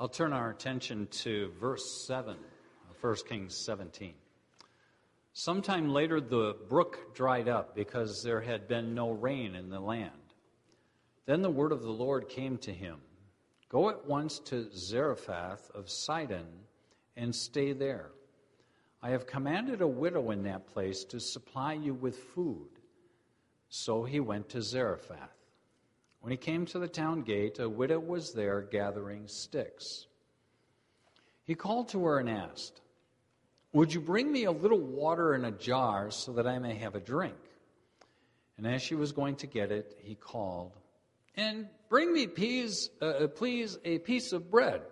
I'll turn our attention to verse 7 of 1 Kings 17. Sometime later the brook dried up because there had been no rain in the land. Then the word of the Lord came to him, "Go at once to Zarephath of Sidon and stay there. I have commanded a widow in that place to supply you with food." So he went to Zarephath. When he came to the town gate, a widow was there gathering sticks. He called to her and asked, "Would you bring me a little water in a jar so that I may have a drink?" And as she was going to get it, he called, "And bring me, please, a piece of bread."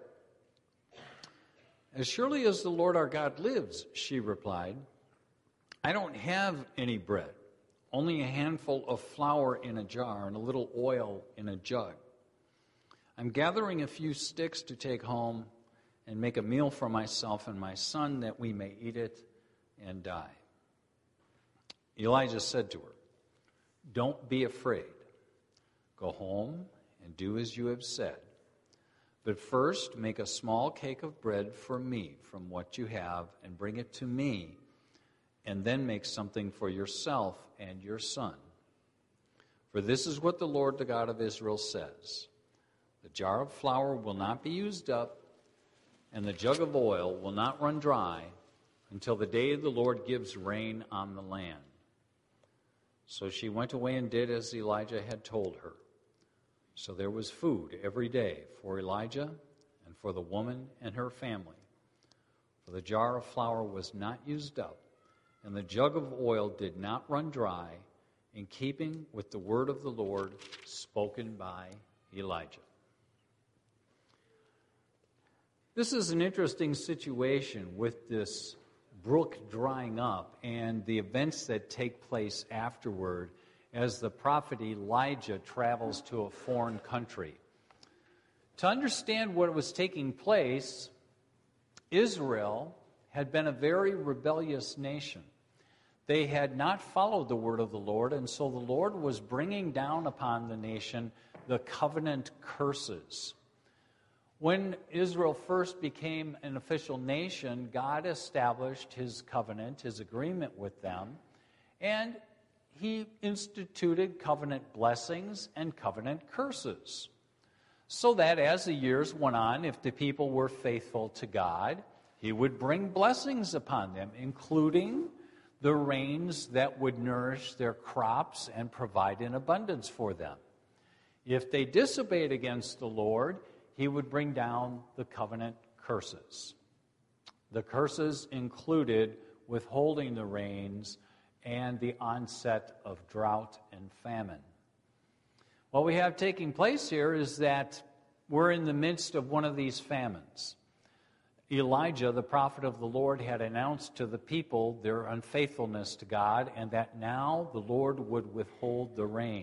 "As surely as the Lord our God lives," she replied, "I don't have any bread, only a handful of flour in a jar and a little oil in a jug. I'm gathering a few sticks to take home and make a meal for myself and my son that we may eat it and die." Elijah said to her, "Don't be afraid. Go home and do as you have said. But first make a small cake of bread for me from what you have and bring it to me, and then make something for yourself and your son. For this is what the Lord, the God of Israel, says. The jar of flour will not be used up, and the jug of oil will not run dry until the day the Lord gives rain on the land." So she went away and did as Elijah had told her. So there was food every day for Elijah and for the woman and her family. For the jar of flour was not used up, and the jug of oil did not run dry, in keeping with the word of the Lord spoken by Elijah. This is an interesting situation with this brook drying up and the events that take place afterward as the prophet Elijah travels to a foreign country. To understand what was taking place, Israel had been a very rebellious nation. They had not followed the word of the Lord, and so the Lord was bringing down upon the nation the covenant curses. When Israel first became an official nation, God established his covenant, his agreement with them, and he instituted covenant blessings and covenant curses. So that as the years went on, if the people were faithful to God, he would bring blessings upon them, including the rains that would nourish their crops and provide in abundance for them. If they disobeyed against the Lord, he would bring down the covenant curses. The curses included withholding the rains and the onset of drought and famine. What we have taking place here is that we're in the midst of one of these famines. Elijah, the prophet of the Lord, had announced to the people their unfaithfulness to God and that now the Lord would withhold the rain.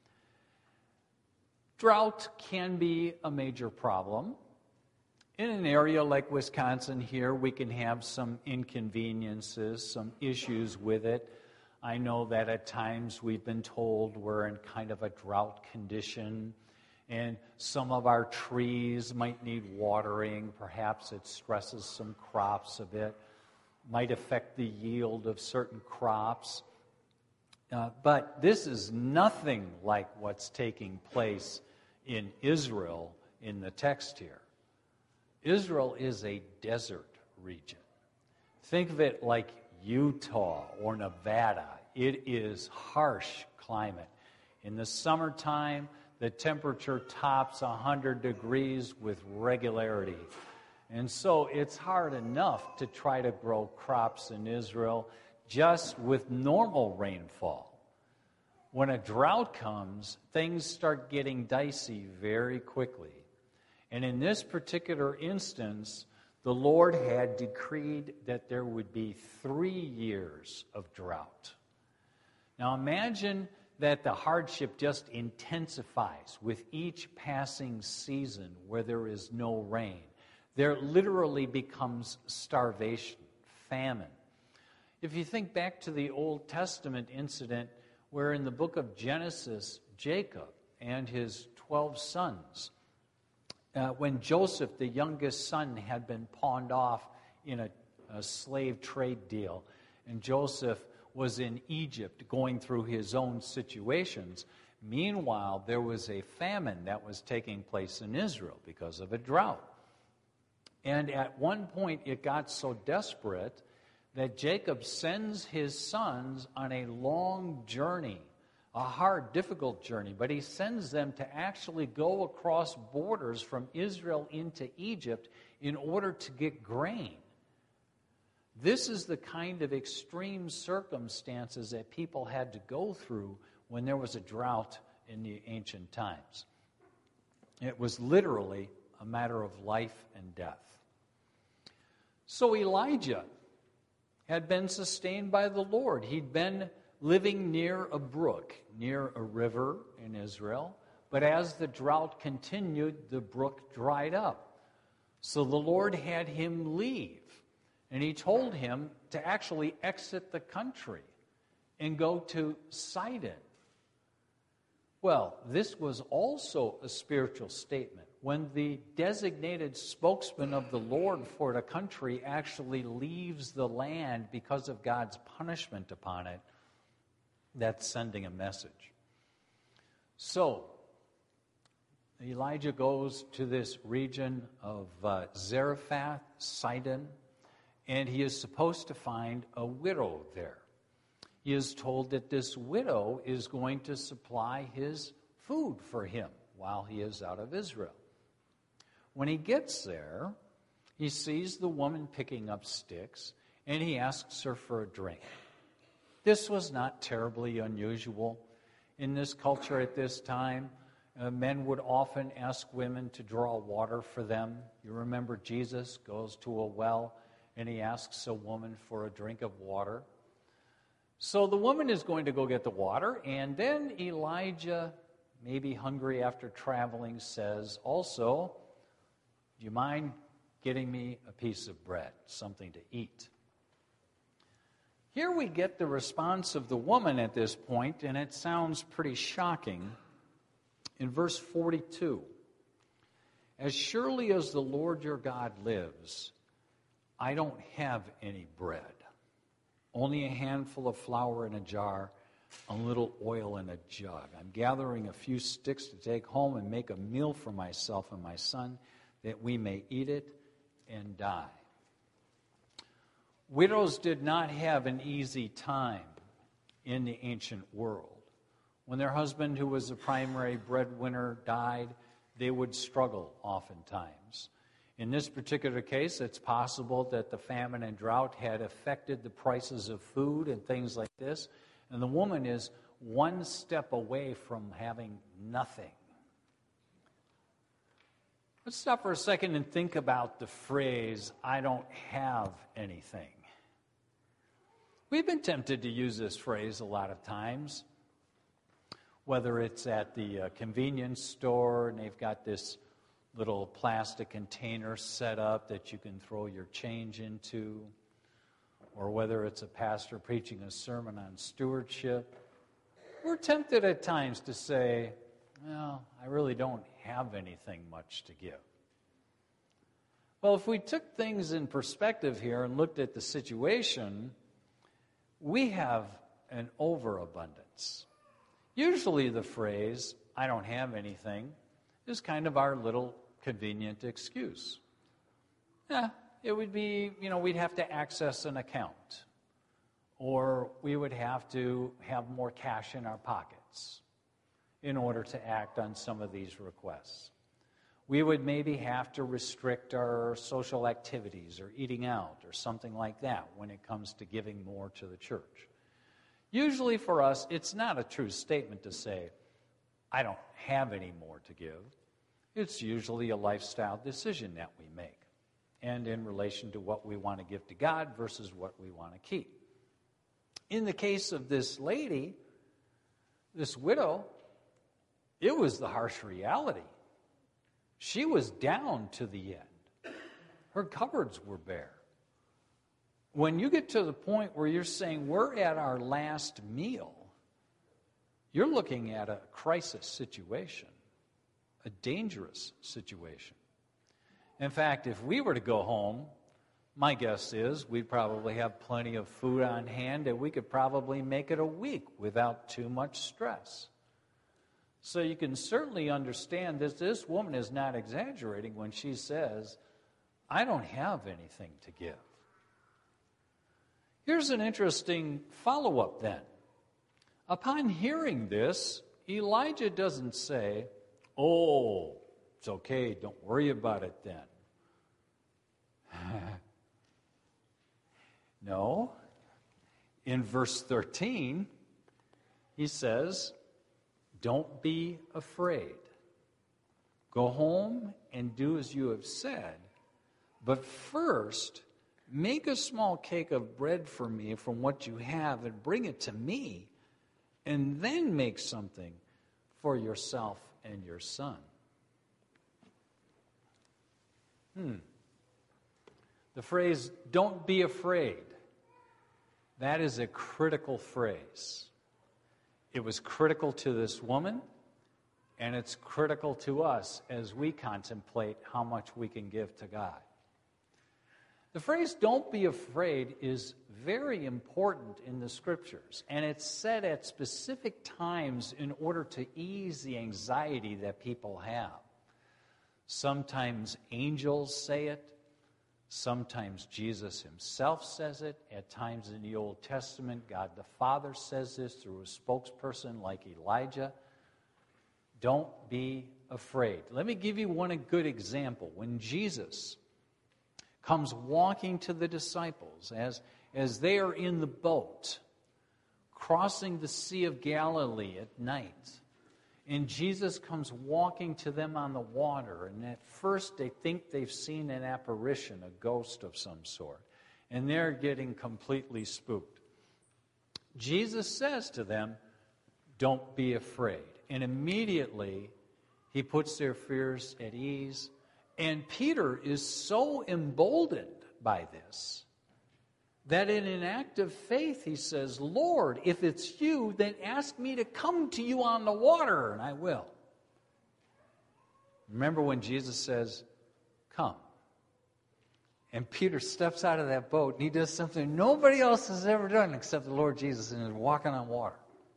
Drought can be a major problem. In an area like Wisconsin here, we can have some inconveniences, some issues with it. I know that at times we've been told we're in kind of a drought condition, and some of our trees might need watering. Perhaps it stresses some crops a bit, might affect the yield of certain crops. But this is nothing like what's taking place in Israel in the text here. Israel is a desert region. Think of it like Utah or Nevada. It is harsh climate. In the summertime, the temperature tops 100 degrees with regularity. And so it's hard enough to try to grow crops in Israel just with normal rainfall. When a drought comes, things start getting dicey very quickly. And in this particular instance, the Lord had decreed that there would be 3 years of drought. Now imagine that the hardship just intensifies with each passing season where there is no rain. There literally becomes starvation, famine. If you think back to the Old Testament incident where in the book of Genesis, Jacob and his 12 sons when Joseph, the youngest son, had been pawned off in a slave trade deal, and Joseph was in Egypt going through his own situations. Meanwhile, there was a famine that was taking place in Israel because of a drought. And at one point, it got so desperate that Jacob sends his sons on a long journey, a hard, difficult journey, but he sends them to actually go across borders from Israel into Egypt in order to get grain. This is the kind of extreme circumstances that people had to go through when there was a drought in the ancient times. It was literally a matter of life and death. So Elijah had been sustained by the Lord. He'd been living near a brook, near a river in Israel. But as the drought continued, the brook dried up. So the Lord had him leave. And he told him to actually exit the country and go to Sidon. Well, this was also a spiritual statement. When the designated spokesman of the Lord for the country actually leaves the land because of God's punishment upon it, that's sending a message. So, Elijah goes to this region of Zarephath, Sidon, and he is supposed to find a widow there. He is told that this widow is going to supply his food for him while he is out of Israel. When he gets there, he sees the woman picking up sticks, and he asks her for a drink. This was not terribly unusual in this culture at this time. Men would often ask women to draw water for them. You remember Jesus goes to a well, and he asks a woman for a drink of water. So the woman is going to go get the water, and then Elijah, maybe hungry after traveling, says, also, do you mind getting me a piece of bread, something to eat? Here we get the response of the woman at this point, and it sounds pretty shocking. In verse 42, as surely as the Lord your God lives, I don't have any bread, only a handful of flour in a jar, a little oil in a jug. I'm gathering a few sticks to take home and make a meal for myself and my son, that we may eat it and die. Widows did not have an easy time in the ancient world. When their husband, who was the primary breadwinner, died, they would struggle oftentimes. In this particular case, it's possible that the famine and drought had affected the prices of food and things like this, and the woman is one step away from having nothing. Let's stop for a second and think about the phrase, I don't have anything. We've been tempted to use this phrase a lot of times, whether it's at the convenience store and they've got this little plastic container set up that you can throw your change into, or whether it's a pastor preaching a sermon on stewardship. We're tempted at times to say, well, I really don't have anything much to give. Well, if we took things in perspective here and looked at the situation, we have an overabundance. Usually the phrase, I don't have anything, is kind of our little convenient excuse. It would be, we'd have to access an account, or we would have to have more cash in our pockets in order to act on some of these requests. We would maybe have to restrict our social activities or eating out or something like that when it comes to giving more to the church. Usually for us, it's not a true statement to say, I don't have any more to give. It's usually a lifestyle decision that we make, and in relation to what we want to give to God versus what we want to keep. In the case of this lady, this widow, it was the harsh reality. She was down to the end. Her cupboards were bare. When you get to the point where you're saying we're at our last meal, you're looking at a crisis situation, a dangerous situation. In fact, if we were to go home, my guess is we'd probably have plenty of food on hand and we could probably make it a week without too much stress. So you can certainly understand that this woman is not exaggerating when she says, I don't have anything to give. Here's an interesting follow-up then. Upon hearing this, Elijah doesn't say, oh, it's okay, don't worry about it then. No. In verse 13, he says, don't be afraid. Go home and do as you have said, but first make a small cake of bread for me from what you have and bring it to me, and then make something for yourself and your son. The phrase, don't be afraid, that is a critical phrase. It was critical to this woman, and it's critical to us as we contemplate how much we can give to God. The phrase, don't be afraid, is very important in the Scriptures, and it's said at specific times in order to ease the anxiety that people have. Sometimes angels say it. Sometimes Jesus himself says it. At times in the Old Testament, God the Father says this through a spokesperson like Elijah. Don't be afraid. Let me give you one good example. When Jesus comes walking to the disciples as they are in the boat, crossing the Sea of Galilee at night, and Jesus comes walking to them on the water, and at first they think they've seen an apparition, a ghost of some sort, and they're getting completely spooked. Jesus says to them, don't be afraid. And immediately he puts their fears at ease, and Peter is so emboldened by this that in an act of faith he says, Lord, if it's you, then ask me to come to you on the water, and I will. Remember when Jesus says, come. And Peter steps out of that boat, and he does something nobody else has ever done except the Lord Jesus, and is walking on water.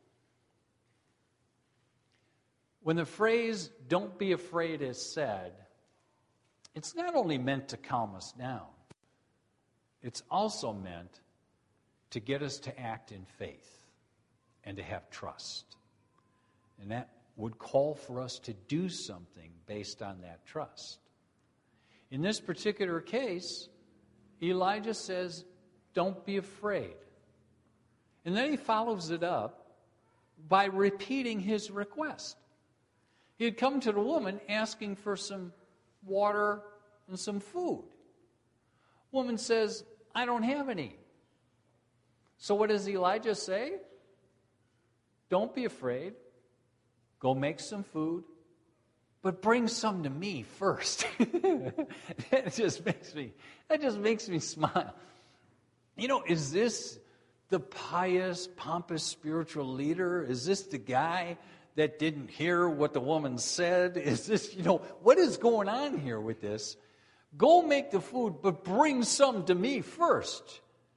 When the phrase, don't be afraid, is said, it's not only meant to calm us down. It's also meant to get us to act in faith and to have trust. And that would call for us to do something based on that trust. In this particular case, Elijah says, don't be afraid. And then he follows it up by repeating his request. He had come to the woman asking for some water and some food. Woman says, I don't have any. So what does Elijah say? Don't be afraid. Go make some food, but bring some to me first. That just makes me smile. You know, is this the pious, pompous spiritual leader? Is this the guy that didn't hear what the woman said? Is this, what is going on here with this? Go make the food, but bring some to me first.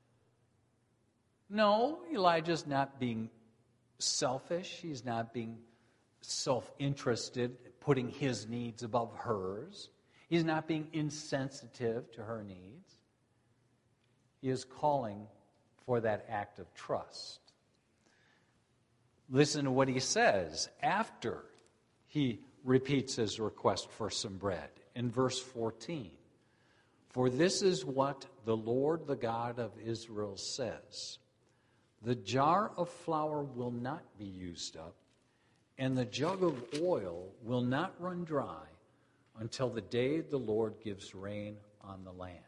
No, Elijah's not being selfish. He's not being self-interested, putting his needs above hers. He's not being insensitive to her needs. He is calling for that act of trust. Listen to what he says after he repeats his request for some bread. In verse 14, for this is what the Lord, the God of Israel, says. The jar of flour will not be used up, and the jug of oil will not run dry until the day the Lord gives rain on the land.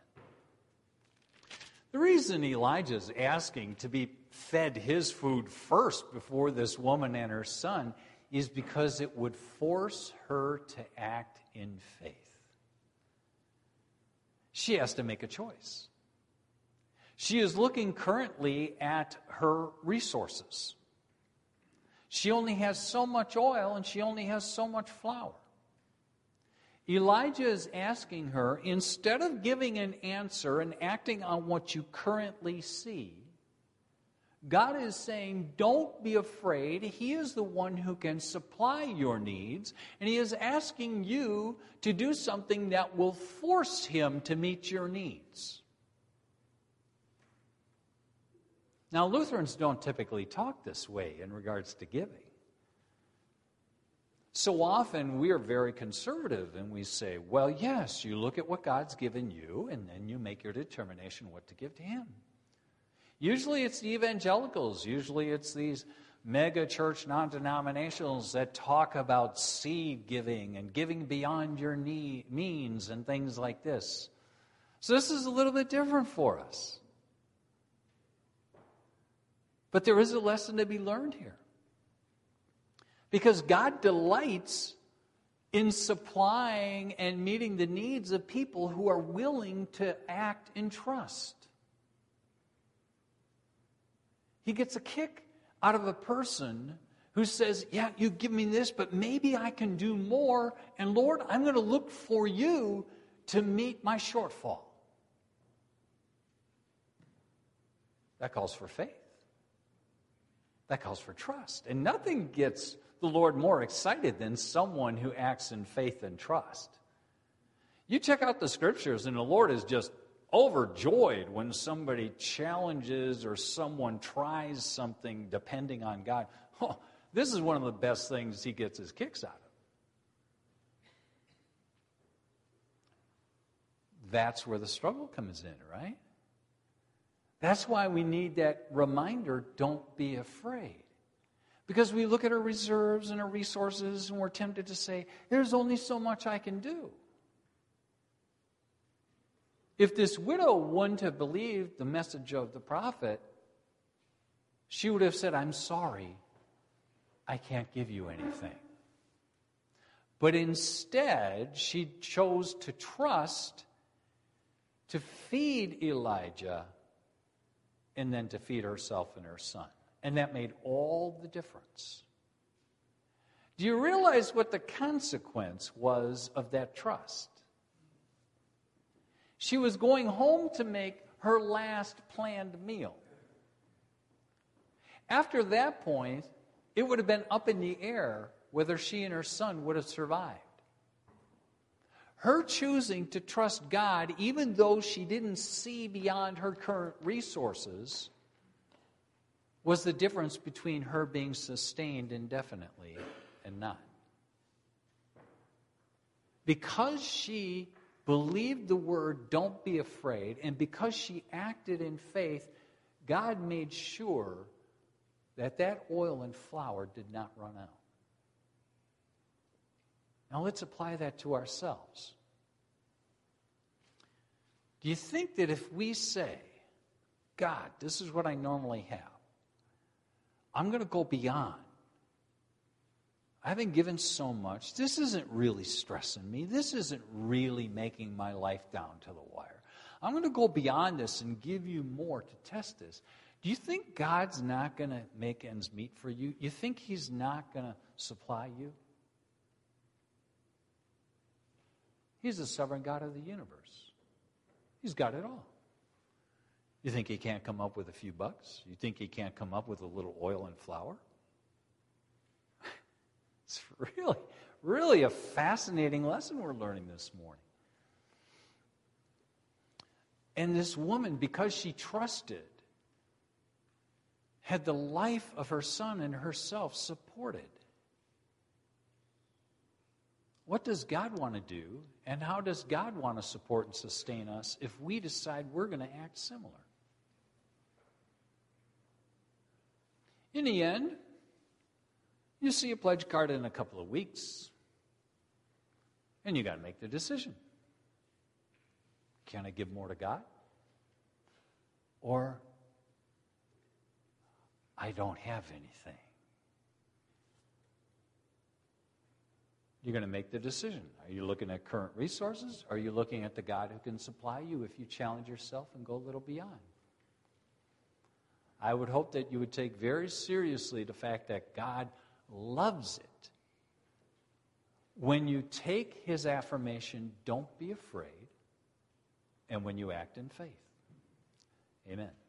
The reason Elijah's asking to be fed his food first before this woman and her son is because it would force her to act in faith. She has to make a choice. She is looking currently at her resources. She only has so much oil and she only has so much flour. Elijah is asking her, instead of giving an answer and acting on what you currently see, God is saying, don't be afraid. He is the one who can supply your needs, and He is asking you to do something that will force Him to meet your needs. Now, Lutherans don't typically talk this way in regards to giving. So often we are very conservative and we say, well, yes, you look at what God's given you and then you make your determination what to give to Him. Usually it's the evangelicals, usually it's these mega church non-denominationals that talk about seed giving and giving beyond your means and things like this. So this is a little bit different for us. But there is a lesson to be learned here. Because God delights in supplying and meeting the needs of people who are willing to act in trust. He gets a kick out of a person who says, yeah, you give me this, but maybe I can do more, and Lord, I'm going to look for you to meet my shortfall. That calls for faith. That calls for trust. And nothing gets the Lord more excited than someone who acts in faith and trust. You check out the scriptures and the Lord is just overjoyed when somebody challenges or someone tries something depending on God. Oh, this is one of the best things He gets his kicks out of. That's where the struggle comes in, right? That's why we need that reminder, don't be afraid. Because we look at our reserves and our resources and we're tempted to say, there's only so much I can do. If this widow wouldn't have believed the message of the prophet, she would have said, I'm sorry, I can't give you anything. But instead, she chose to trust, to feed Elijah, and then to feed herself and her son. And that made all the difference. Do you realize what the consequence was of that trust? She was going home to make her last planned meal. After that point, it would have been up in the air whether she and her son would have survived. Her choosing to trust God, even though she didn't see beyond her current resources, was the difference between her being sustained indefinitely and not. Because she believed the word, don't be afraid, and because she acted in faith, God made sure that that oil and flour did not run out. Now let's apply that to ourselves. Do you think that if we say, God, this is what I normally have, I'm going to go beyond. I haven't given so much. This isn't really stressing me. This isn't really making my life down to the wire. I'm going to go beyond this and give you more to test this. Do you think God's not going to make ends meet for you? You think He's not going to supply you? He's the sovereign God of the universe. He's got it all. You think He can't come up with a few bucks? You think He can't come up with a little oil and flour? It's really a fascinating lesson we're learning this morning. And this woman, because she trusted, had the life of her son and herself supported. What does God want to do, and how does God want to support and sustain us if we decide we're going to act similar? In the end, you see a pledge card in a couple of weeks, and you got to make the decision. Can I give more to God? Or I don't have anything. You're going to make the decision. Are you looking at current resources? Or are you looking at the God who can supply you if you challenge yourself and go a little beyond? I would hope that you would take very seriously the fact that God loves it When you take his affirmation, don't be afraid, and when you act in faith. Amen.